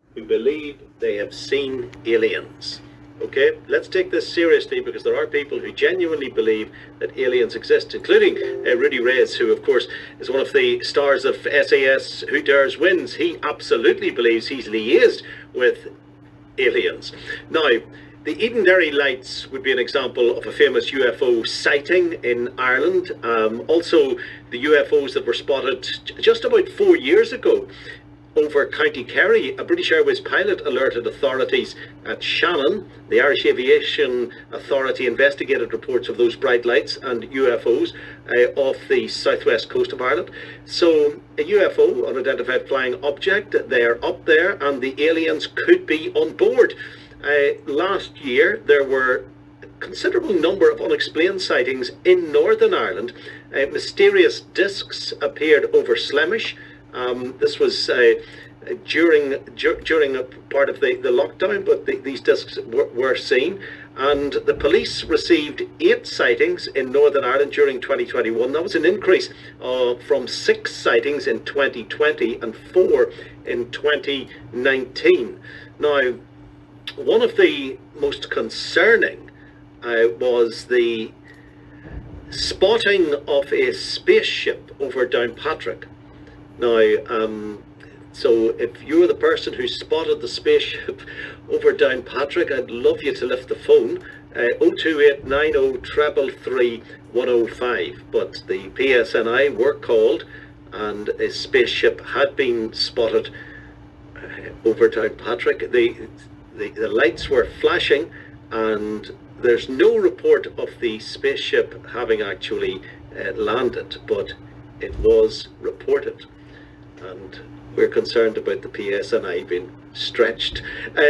who believe they have seen aliens. Okay, let's take this seriously, because there are people who genuinely believe that aliens exist, including Rudy Reyes, who of course is one of the stars of SAS Who Dares Wins. He absolutely believes he's liaised with aliens. Now, the Edenderry lights would be an example of a famous UFO sighting in Ireland. Also, the UFOs that were spotted just about 4 years ago over County Kerry. A British Airways pilot alerted authorities at Shannon. The Irish Aviation Authority investigated reports of those bright lights and UFOs off the southwest coast of Ireland. So a UFO, unidentified flying object, they're up there and the aliens could be on board. Last year there were a considerable number of unexplained sightings in Northern Ireland. Mysterious discs appeared over Slemish. This was during a part of the lockdown, but these discs were seen. And the police received 8 sightings in Northern Ireland during 2021. That was an increase from 6 sightings in 2020 and 4 in 2019. Now, one of the most concerning was the spotting of a spaceship over Downpatrick. Now, so if you're the person who spotted the spaceship over Downpatrick, I'd love you to lift the phone, 028 90 333 105. But the PSNI were called and a spaceship had been spotted over Downpatrick. The lights were flashing and there's no report of the spaceship having actually landed, but it was reported. And we're concerned about the PSNI being stretched.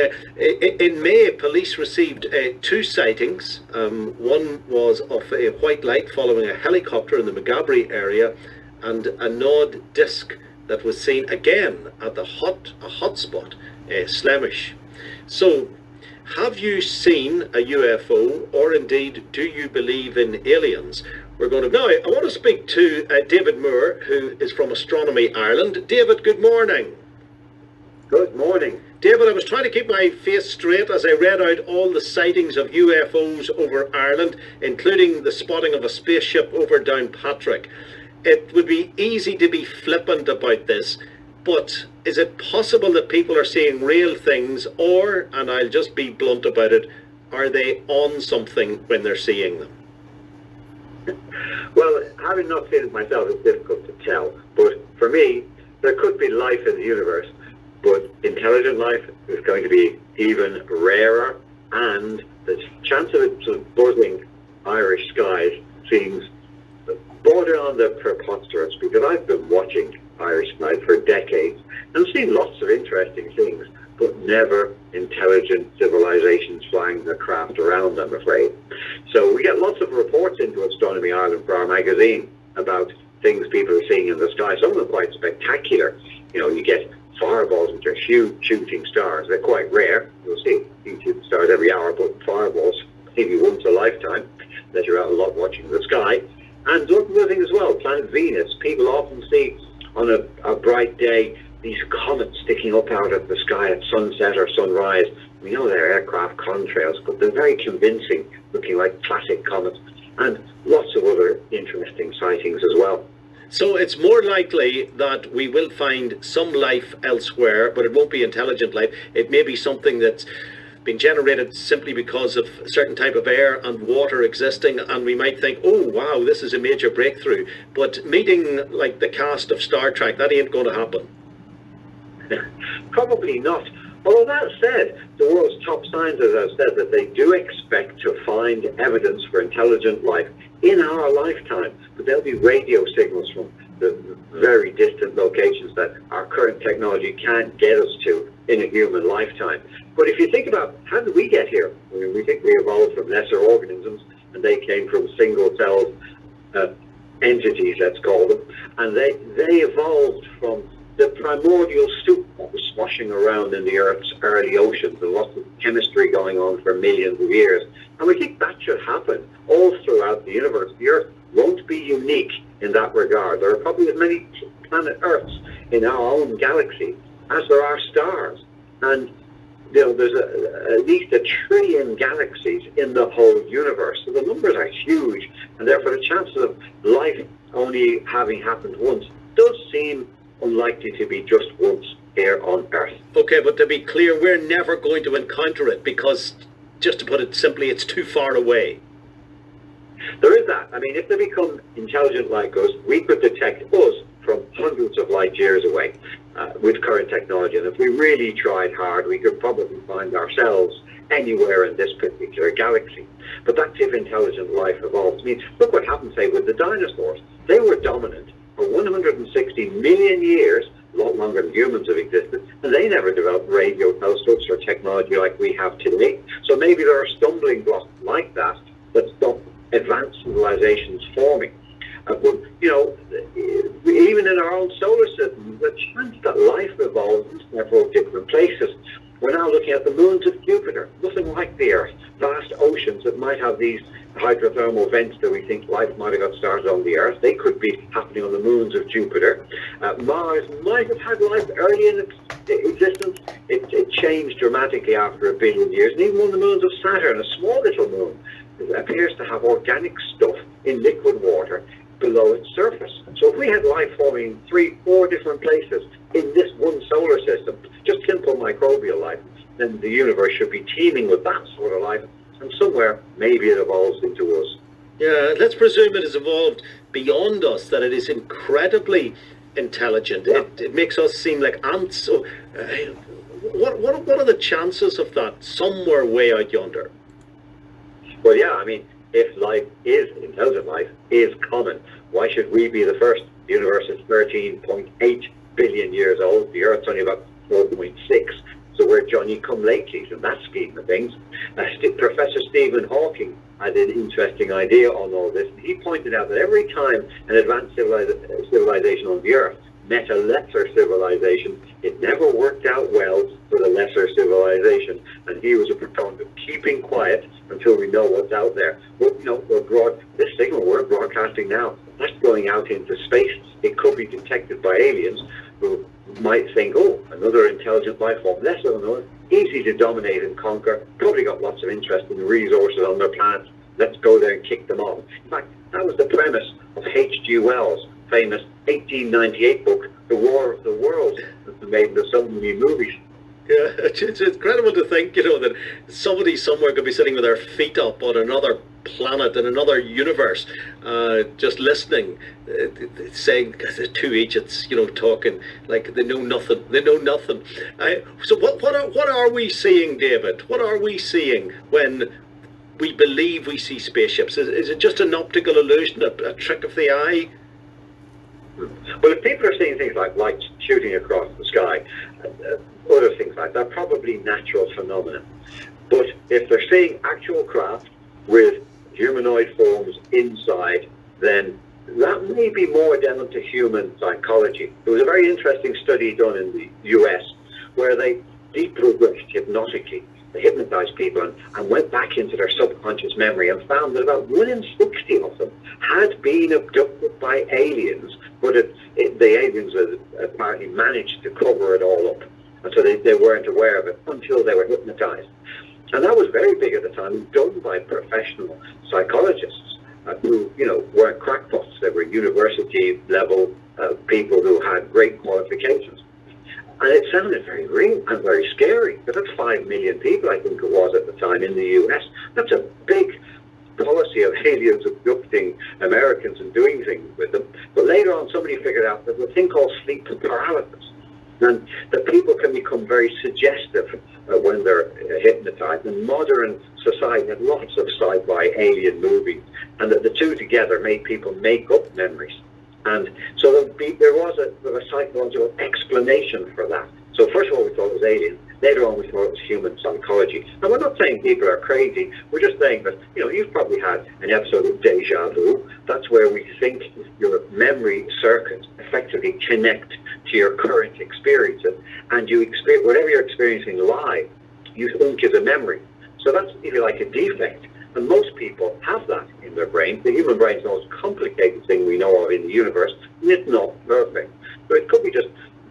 In May, police received 2 sightings. One was of a white light following a helicopter in the Magabry area, and a Nod disc that was seen again at a hotspot, Slemish. So, have you seen a UFO, or indeed do you believe in aliens? We're going to now. I want to speak to David Moore, who is from Astronomy Ireland. David, good morning. Good morning. David, I was trying to keep my face straight as I read out all the sightings of UFOs over Ireland, including the spotting of a spaceship over Downpatrick. It would be easy to be flippant about this, but is it possible that people are seeing real things, or, and I'll just be blunt about it, are they on something when they're seeing them? Well, having not seen it myself, it's difficult to tell. But for me, there could be life in the universe, but intelligent life is going to be even rarer, and the chance of it sort of buzzing Irish skies seems border on the preposterous, because I've been watching Irish skies for decades and seen lots of interesting things, but never intelligent civilizations flying their craft around, I'm afraid. So we get lots of reports into Astronomy Ireland for our magazine about things people are seeing in the sky, some of them quite spectacular. You know, you get fireballs, which are huge shooting stars. They're quite rare. You'll see huge shooting stars every hour, but fireballs maybe once a lifetime, that you're out a lot watching the sky. And look, another thing as well, planet Venus. People often see on a bright day these comets sticking up out of the sky at sunset or sunrise. We know they're aircraft contrails, but they're very convincing, looking like classic comets, and lots of other interesting sightings as well. So it's more likely that we will find some life elsewhere, but it won't be intelligent life. It may be something that's been generated simply because of a certain type of air and water existing, and we might think, oh wow, this is a major breakthrough. But meeting like the cast of Star Trek, that ain't going to happen. Probably not. Although that said, the world's top scientists have said that they do expect to find evidence for intelligent life in our lifetime, but there'll be radio signals from the very distant locations that our current technology can't get us to in a human lifetime. But if you think about, how did we get here? I mean, we think we evolved from lesser organisms, and they came from single-celled entities, let's call them, and they evolved from the primordial soup that was swashing around in the Earth's early oceans, and lots of chemistry going on for millions of years. And we think that should happen all throughout the universe. The Earth won't be unique in that regard. There are probably as many planet Earths in our own galaxy as there are stars. And there's at least 1 trillion galaxies in the whole universe. So the numbers are huge, and therefore the chances of life only having happened once does seem unlikely to be just once here on Earth. Okay, but to be clear, we're never going to encounter it because, just to put it simply, it's too far away. There is that. I mean, if they become intelligent like us, we could detect us from hundreds of light years away with current technology. And if we really tried hard, we could probably find ourselves anywhere in this particular galaxy. But that's if intelligent life evolves. I mean, look what happened, say, with the dinosaurs. They were dominant for 160 million years, a lot longer than humans have existed, and they never developed radio telescopes or technology like we have today. So maybe there are stumbling blocks like that that stop advanced civilizations forming. But, even in our own solar system, the chance that life evolves in several different places. We're now looking at the moons of Jupiter, nothing like the Earth, vast oceans that might have these hydrothermal vents that we think life might have got started on the Earth. They could be happening on the moons of Jupiter. Mars might have had life early in its existence. It changed dramatically after 1 billion years. And even on the moons of Saturn, a small little moon, appears to have organic stuff in liquid water below its surface. So if we had life forming in 3-4 different places in this one solar system, just simple microbial life, then the universe should be teeming with that sort of life, and somewhere maybe it evolves into us. Yeah, let's presume it has evolved beyond us, that it is incredibly intelligent. Yeah. It makes us seem like ants. So, what are the chances of that somewhere way out yonder? Well, yeah, I mean, if life is, intelligent life, is common, why should we be the first? The universe is 13.8 billion years old. The Earth's only about 4.6. So we're Johnny-come-latelys in that scheme of things. Professor Stephen Hawking had an interesting idea on all this. He pointed out that every time an advanced civilization on the Earth met a lesser civilization, it never worked out well for the lesser civilization. And he was a proponent of keeping quiet until we know what's out there. Well, this signal we're broadcasting now, that's going out into space. It could be detected by aliens who might think, oh, another intelligent life form, lesser than us, easy to dominate and conquer, probably got lots of interesting resources on their planet. Let's go there and kick them off. In fact, that was the premise of H.G. Wells' famous 1898 book, The War of the Worlds, that made into so many movies. Yeah, it's incredible to think, that somebody somewhere could be sitting with their feet up on another planet in another universe, just listening, saying to each, it's talking like they know nothing. They know nothing. So what are we seeing, David? What are we seeing when we believe we see spaceships? Is it just an optical illusion, a trick of the eye? Well, if people are seeing things like lights shooting across the sky, other things like that, probably natural phenomena. But if they're seeing actual craft with humanoid forms inside, then that may be more down to human psychology. There was a very interesting study done in the US where they deprogrammed hypnotically. They hypnotized people and went back into their subconscious memory and found that about 1 in 60 of them had been abducted by aliens, but the aliens had apparently managed to cover it all up. And so they weren't aware of it until they were hypnotized. And that was very big at the time, done by professional psychologists who, weren't crackpots. They were university level people who had great qualifications. And it sounded very real and very scary. But that's 5 million people, I think it was at the time, in the US. That's a big policy of aliens abducting Americans and doing things with them. But later on, somebody figured out that there's a thing called sleep paralysis. And that people can become very suggestive when they're hypnotized. And modern society had lots of sci-fi alien movies. And that the two together made people make up memories. And so there was a psychological explanation for that. So first of all, we thought it was aliens. Later on, we thought it was human psychology. And we're not saying people are crazy. We're just saying that, you've probably had an episode of deja vu. That's where we think your memory circuits effectively connect to your current experiences. And you experience whatever you're experiencing live, you think is a memory. So that's, if you like, a defect. And most people have that in their brain. The human brain is the most complicated thing we know of in the universe, and it's not perfect. So it could be just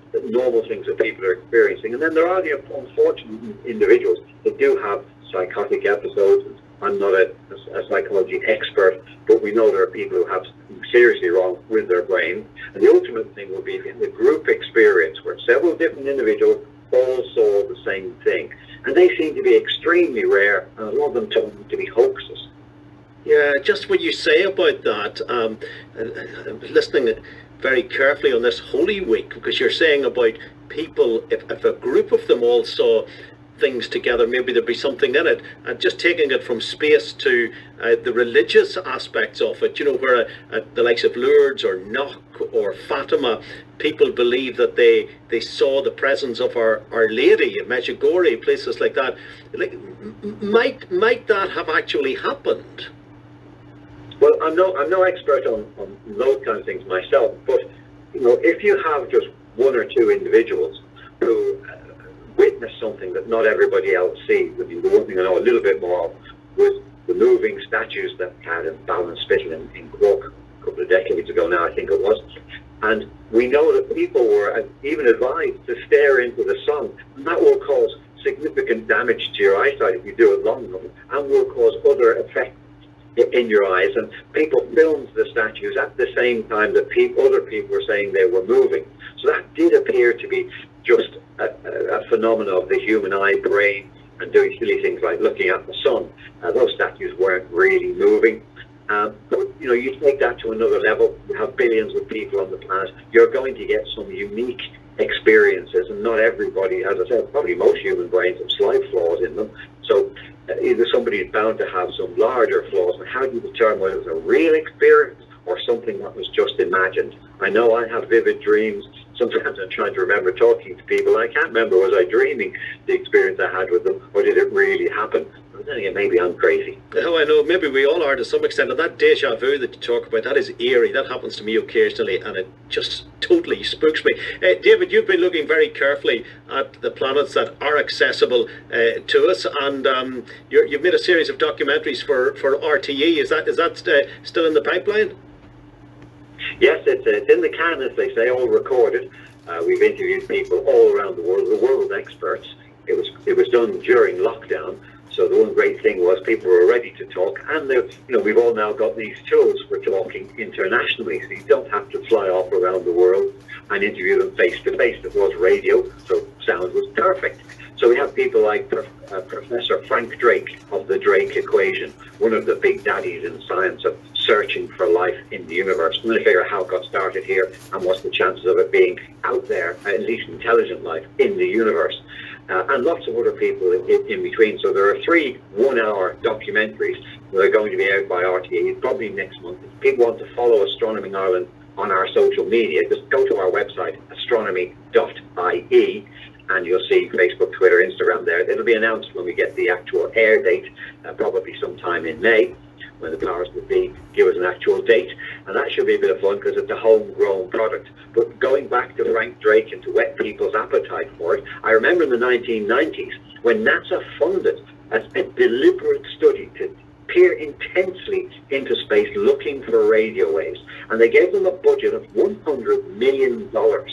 normal things that people are experiencing. And then there are the unfortunate individuals that do have psychotic episodes. I'm not a psychology expert, but we know there are people who have something seriously wrong with their brain. And the ultimate thing will be the group experience, where several different individuals all saw the same thing. And they seem to be extremely rare, and a lot of them turn to be hoaxes. Yeah, just what you say about that, I'm listening very carefully on this Holy Week, because you're saying about people, if a group of them all saw things together, maybe there'd be something in it. And just taking it from space to the religious aspects of it, you know, where the likes of Lourdes or Knock or Fatima, people believe that they saw the presence of Our Lady at Medjugorje, places like that. Like, might that have actually happened? Well, I'm no expert on those kind of things myself, but you know, if you have just one or two individuals who witness something that not everybody else sees. I mean, the one thing I know a little bit more of was the moving statues that we had in Ballinspittle in Cork a couple of decades ago now, I think it was. And we know that people were even advised to stare into the sun, and that will cause significant damage to your eyesight if you do it long enough, and will cause other effects in your eyes. And people filmed the statues at the same time that other people were saying they were moving. So that did appear to be just a phenomenon of the human eye, brain, and doing silly things like looking at the sun. Those statues weren't really moving. But you know, you take that to another level. You have billions of people on the planet. You're going to get some unique experiences, and not everybody, as I said, probably most human brains have slight flaws in them. So either somebody is bound to have some larger flaws. And how do you determine whether it's a real experience or something that was just imagined? I know I have vivid dreams. Sometimes I'm trying to remember talking to people. I can't remember, was I dreaming the experience I had with them, or did it really happen? But then again, maybe I'm crazy. Oh, I know, maybe we all are to some extent. And that deja vu that you talk about, that is eerie. That happens to me occasionally, and it just totally spooks me. David, you've been looking very carefully at the planets that are accessible to us, and you've made a series of documentaries for RTE. Is that still in the pipeline? Yes, it's in the can, as they say, all recorded. We've interviewed people all around the world experts. It was done during lockdown, so the one great thing was people were ready to talk, and we've all now got these tools for talking internationally, so you don't have to fly off around the world and interview them face to face. It was radio, so sound was perfect. So we have people like Professor Frank Drake of the Drake equation, one of the big daddies in science of searching for life in the universe. I'm going to figure out how it got started here and what's the chances of it being out there, at least intelligent life in the universe. And lots of other people in between. So there are 3 one-hour documentaries that are going to be out by RTE probably next month. If people want to follow Astronomy Ireland on our social media, just go to our website, astronomy.ie, and you'll see Facebook, Twitter, Instagram there. It'll be announced when we get the actual air date, probably sometime in May, when the powers that be give us an actual date. And that should be a bit of fun because it's a homegrown product. But going back to Frank Drake and to whet people's appetite for it, I remember in the 1990s when NASA funded a deliberate study to peer intensely into space looking for radio waves. And they gave them a budget of $100 million.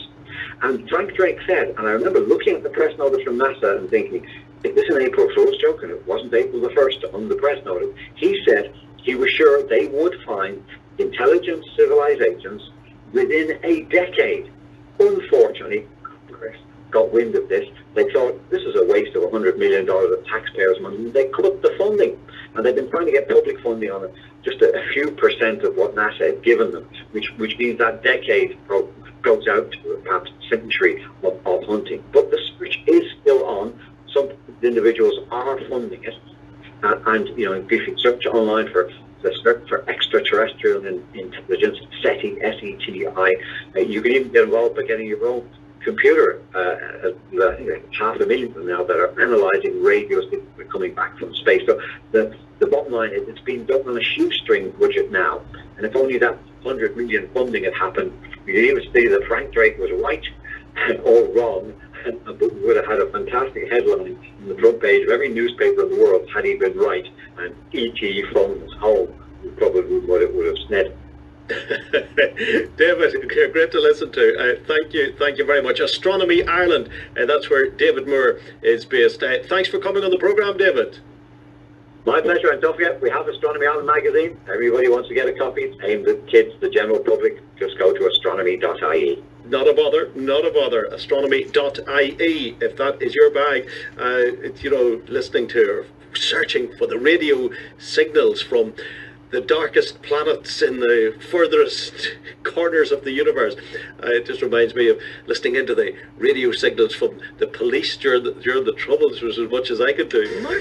And Frank Drake said, and I remember looking at the press notice from NASA and thinking, is this an April Fool's joke? And it wasn't April the 1st on the press notice. He said he was sure they would find intelligent civilizations within a decade. Unfortunately, Congress got wind of this. They thought this is a waste of $100 million of taxpayers' money. They cut the funding, and they've been trying to get public funding on it, just a few percent of what NASA had given them, which means that decade goes out to perhaps a century of hunting. But the search is still on. Some individuals are funding it, and if you search online for the search for extraterrestrial intelligence, SETI, SETI, you can even get involved by getting your own computer. I think 500,000 of them now that are analysing radios that are coming back from space. So the bottom line is it's being done on a shoestring budget now, and if only that 100 million funding had happened, we could even see that Frank Drake was right or wrong, but we would have had a fantastic headline on the front page of every newspaper in the world had he been right, and E.T. phones home, probably what it would have said. David, great to listen to. Thank you very much. Astronomy Ireland, that's where David Moore is based. Thanks for coming on the programme, David. My pleasure, and don't forget, we have Astronomy Ireland magazine. Everybody wants to get a copy. It's aimed at kids, the general public. Just go to astronomy.ie. Not a bother, not a bother. Astronomy.ie, if that is your bag. Listening to or searching for the radio signals from the darkest planets in the furthest corners of the universe. It just reminds me of listening into the radio signals from the police during the Troubles, was as much as I could do.